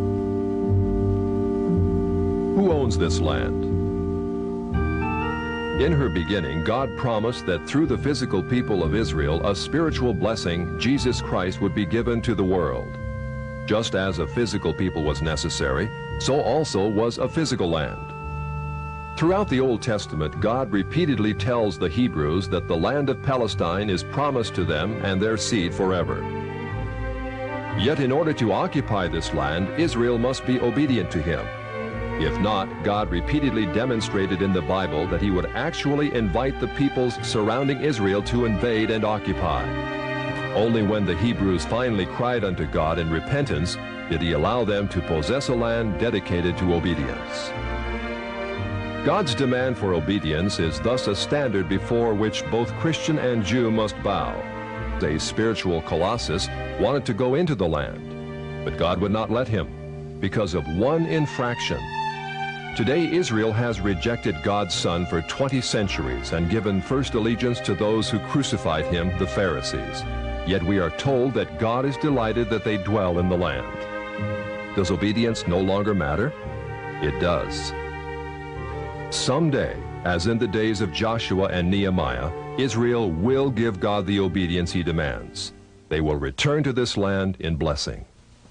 Who owns this land? In her beginning, God promised that through the physical people of Israel, a spiritual blessing, Jesus Christ, would be given to the world. Just as a physical people was necessary, so also was a physical land. Throughout the Old Testament, God repeatedly tells the Hebrews that the land of Palestine is promised to them and their seed forever. Yet in order to occupy this land, Israel must be obedient to him. If not, God repeatedly demonstrated in the Bible that he would actually invite the peoples surrounding Israel to invade and occupy. Only when the Hebrews finally cried unto God in repentance did he allow them to possess a land dedicated to obedience. God's demand for obedience is thus a standard before which both Christian and Jew must bow. A spiritual Colossus wanted to go into the land, but God would not let him because of one infraction. Today, Israel has rejected God's Son for twenty centuries and given first allegiance to those who crucified him, the Pharisees. Yet we are told that God is delighted that they dwell in the land. Does obedience no longer matter? It does. Someday, as in the days of Joshua and Nehemiah, Israel will give God the obedience he demands. They will return to this land in blessing.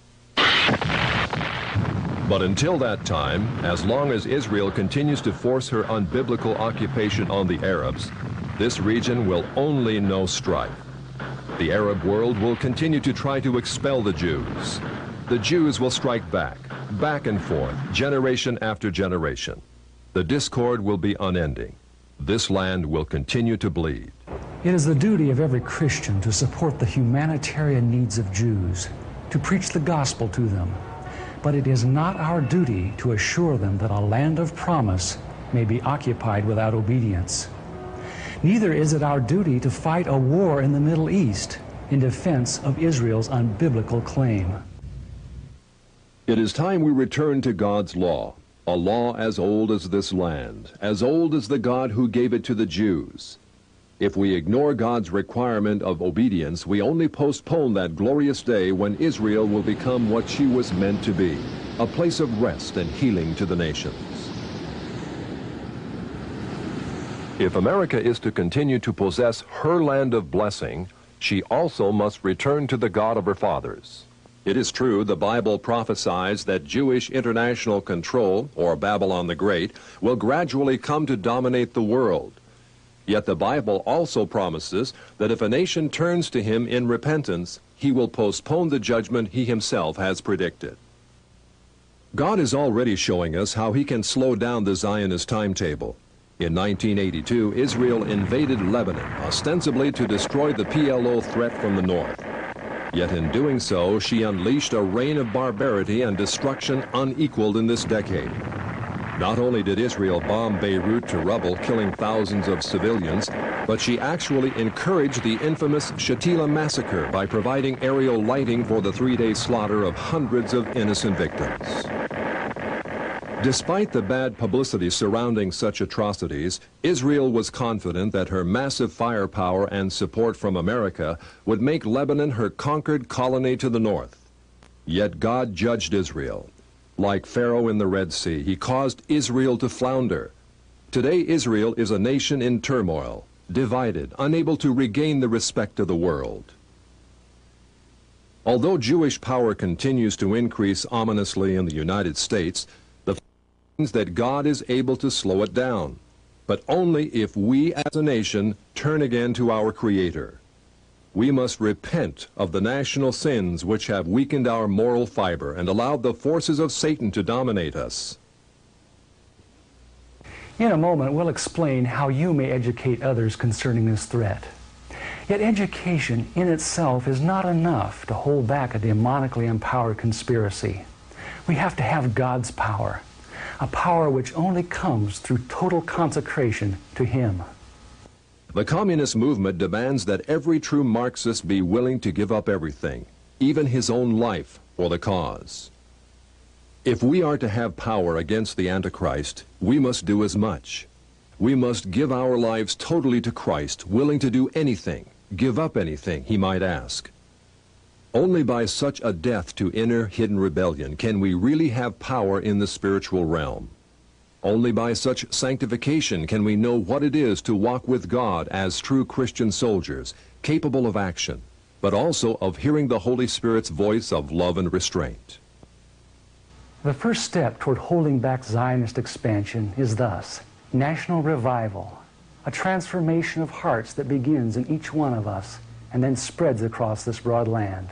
But until that time, as long as Israel continues to force her unbiblical occupation on the Arabs, this region will only know strife. The Arab world will continue to try to expel the Jews. The Jews will strike back, back and forth, generation after generation. The discord will be unending. This land will continue to bleed. It is the duty of every Christian to support the humanitarian needs of Jews, to preach the gospel to them. But it is not our duty to assure them that a land of promise may be occupied without obedience. Neither is it our duty to fight a war in the Middle East in defense of Israel's unbiblical claim. It is time we return to God's law, a law as old as this land, as old as the God who gave it to the Jews. If we ignore God's requirement of obedience, we only postpone that glorious day when Israel will become what she was meant to be, a place of rest and healing to the nations. If America is to continue to possess her land of blessing, she also must return to the God of her fathers. It is true, the Bible prophesies that Jewish international control, or Babylon the Great, will gradually come to dominate the world. Yet the Bible also promises that if a nation turns to him in repentance, he will postpone the judgment he himself has predicted. God is already showing us how he can slow down the Zionist timetable. In nineteen eighty-two, Israel invaded Lebanon, ostensibly to destroy the P L O threat from the north. Yet in doing so, she unleashed a reign of barbarity and destruction unequaled in this decade. Not only did Israel bomb Beirut to rubble, killing thousands of civilians, but she actually encouraged the infamous Shatila massacre by providing aerial lighting for the three-day slaughter of hundreds of innocent victims. Despite the bad publicity surrounding such atrocities, Israel was confident that her massive firepower and support from America would make Lebanon her conquered colony to the north. Yet God judged Israel. Like Pharaoh in the Red Sea, he caused Israel to flounder. Today, Israel is a nation in turmoil, divided, unable to regain the respect of the world. Although Jewish power continues to increase ominously in the United States, the fact means that God is able to slow it down, but only if we as a nation turn again to our Creator. We must repent of the national sins which have weakened our moral fiber and allowed the forces of Satan to dominate us. In a moment, we'll explain how you may educate others concerning this threat. Yet education in itself is not enough to hold back a demonically empowered conspiracy. We have to have God's power, a power which only comes through total consecration to Him. The communist movement demands that every true Marxist be willing to give up everything, even his own life, for the cause. If we are to have power against the Antichrist, we must do as much. We must give our lives totally to Christ, willing to do anything, give up anything he might ask. Only by such a death to inner hidden rebellion can we really have power in the spiritual realm. Only by such sanctification can we know what it is to walk with God as true Christian soldiers, capable of action, but also of hearing the Holy Spirit's voice of love and restraint. The first step toward holding back Zionist expansion is thus national revival, a transformation of hearts that begins in each one of us and then spreads across this broad land.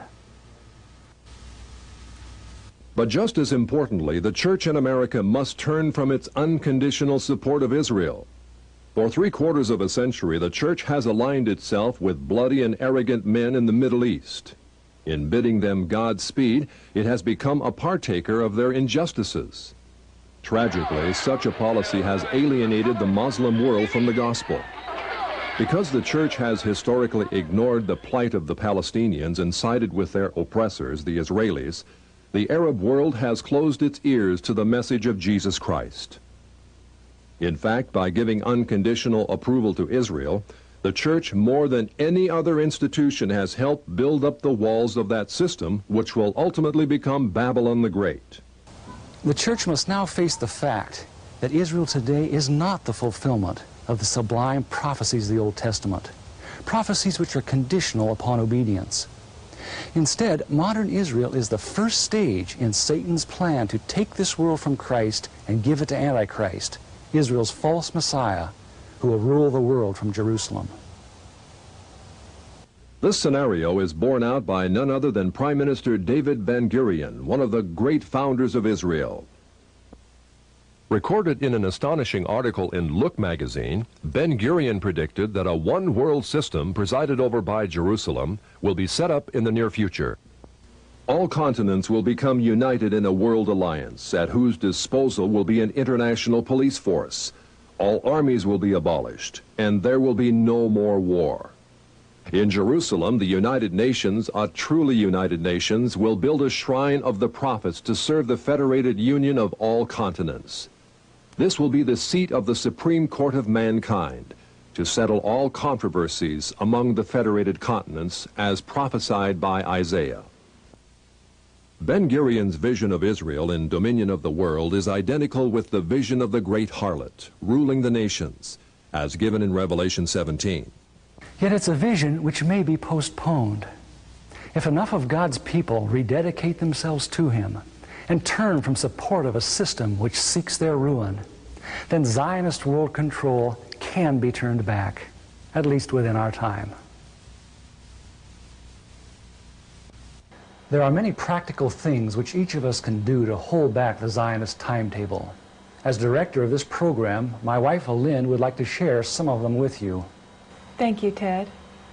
But just as importantly, the church in America must turn from its unconditional support of Israel. For three quarters of a century, the church has aligned itself with bloody and arrogant men in the Middle East. In bidding them Godspeed, it has become a partaker of their injustices. Tragically, such a policy has alienated the Muslim world from the gospel. Because the church has historically ignored the plight of the Palestinians and sided with their oppressors, the Israelis, the Arab world has closed its ears to the message of Jesus Christ. In fact, by giving unconditional approval to Israel, the church, more than any other institution, has helped build up the walls of that system, which will ultimately become Babylon the Great. The church must now face the fact that Israel today is not the fulfillment of the sublime prophecies of the Old Testament, prophecies which are conditional upon obedience. Instead, modern Israel is the first stage in Satan's plan to take this world from Christ and give it to Antichrist, Israel's false Messiah, who will rule the world from Jerusalem. This scenario is borne out by none other than Prime Minister David Ben-Gurion, one of the great founders of Israel. Recorded in an astonishing article in Look magazine, Ben-Gurion predicted that a one-world system presided over by Jerusalem will be set up in the near future. All continents will become united in a world alliance, at whose disposal will be an international police force. All armies will be abolished, and there will be no more war. In Jerusalem, the United Nations, a truly United Nations, will build a shrine of the prophets to serve the federated union of all continents. This will be the seat of the Supreme Court of mankind, to settle all controversies among the federated continents as prophesied by Isaiah. Ben-Gurion's vision of Israel in dominion of the world is identical with the vision of the great harlot, ruling the nations, as given in Revelation seventeen. Yet it's a vision which may be postponed. If enough of God's people rededicate themselves to Him and turn from support of a system which seeks their ruin, then Zionist world control can be turned back, at least within our time. There are many practical things which each of us can do to hold back the Zionist timetable. As director of this program, my wife, Lynn, would like to share some of them with you. Thank you, Ted.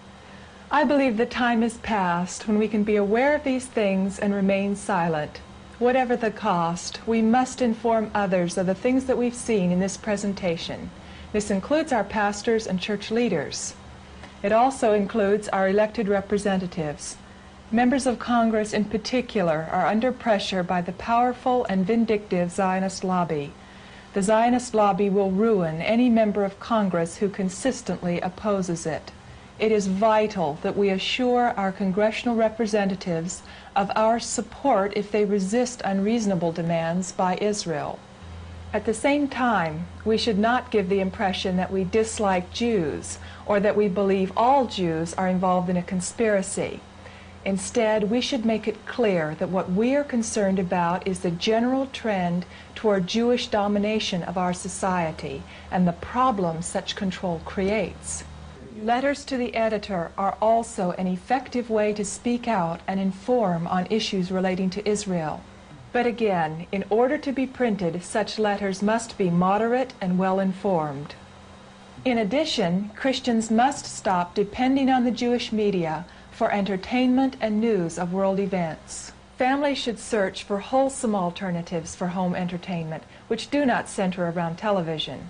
I believe the time is past when we can be aware of these things and remain silent. Whatever the cost, we must inform others of the things that we've seen in this presentation. This includes our pastors and church leaders. It also includes our elected representatives. Members of Congress in particular are under pressure by the powerful and vindictive Zionist lobby. The Zionist lobby will ruin any member of Congress who consistently opposes it. It is vital that we assure our congressional representatives of our support if they resist unreasonable demands by Israel. At the same time, we should not give the impression that we dislike Jews or that we believe all Jews are involved in a conspiracy. Instead, we should make it clear that what we are concerned about is the general trend toward Jewish domination of our society and the problems such control creates. Letters to the editor are also an effective way to speak out and inform on issues relating to Israel. But again, in order to be printed, such letters must be moderate and well-informed. In addition, Christians must stop depending on the Jewish media for entertainment and news of world events. Families should search for wholesome alternatives for home entertainment, which do not center around television.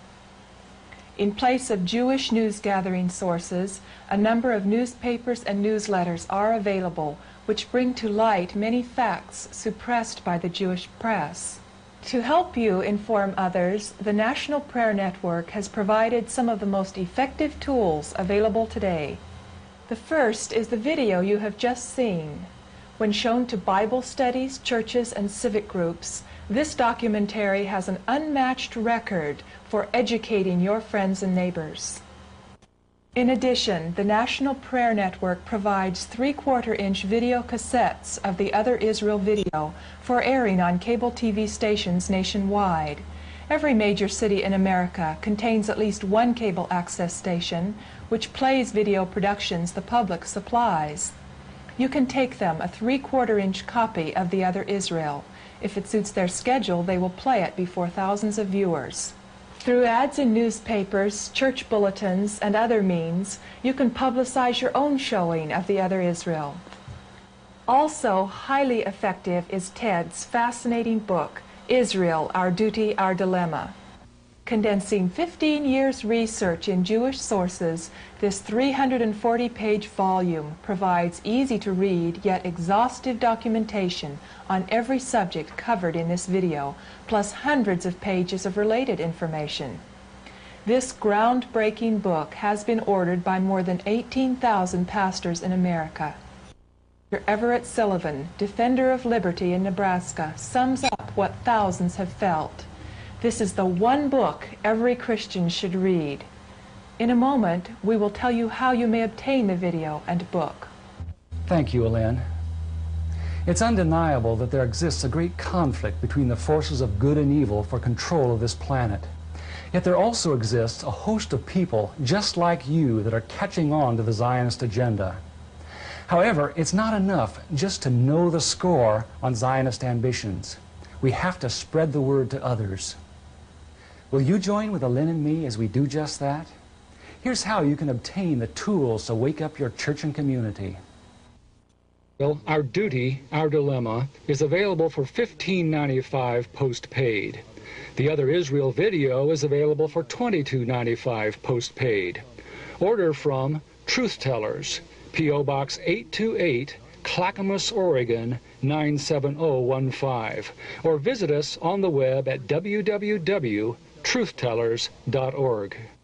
In place of Jewish news-gathering sources, a number of newspapers and newsletters are available, which bring to light many facts suppressed by the Jewish press. To help you inform others, the National Prayer Network has provided some of the most effective tools available today. The first is the video you have just seen. When shown to Bible studies, churches, and civic groups, this documentary has an unmatched record for educating your friends and neighbors. In addition, the National Prayer Network provides three-quarter inch video cassettes of the Other Israel video for airing on cable T V stations nationwide. Every major city in America contains at least one cable access station which plays video productions the public supplies. You can take them a three-quarter inch copy of The Other Israel. If it suits their schedule, they will play it before thousands of viewers. Through ads in newspapers, church bulletins, and other means, you can publicize your own showing of The Other Israel. Also highly effective is Ted's fascinating book, Israel, Our Duty, Our Dilemma. Condensing fifteen years' research in Jewish sources, this three hundred forty page volume provides easy-to-read yet exhaustive documentation on every subject covered in this video, plus hundreds of pages of related information. This groundbreaking book has been ordered by more than eighteen thousand pastors in America. Doctor Everett Sullivan, defender of liberty in Nebraska, sums up what thousands have felt. This is the one book every Christian should read. In a moment, we will tell you how you may obtain the video and book. Thank you, Elaine. It's undeniable that there exists a great conflict between the forces of good and evil for control of this planet. Yet there also exists a host of people just like you that are catching on to the Zionist agenda. However, it's not enough just to know the score on Zionist ambitions. We have to spread the word to others. Will you join with Elaine and me as we do just that? Here's how you can obtain the tools to wake up your church and community. Well, Our Duty, Our Dilemma is available for fifteen ninety-five postpaid. The Other Israel video is available for twenty-two ninety-five postpaid. Order from Truth Tellers, P O Box eight two eight, Clackamas, Oregon nine seven zero one five, or visit us on the web at w w w dot truth tellers dot org.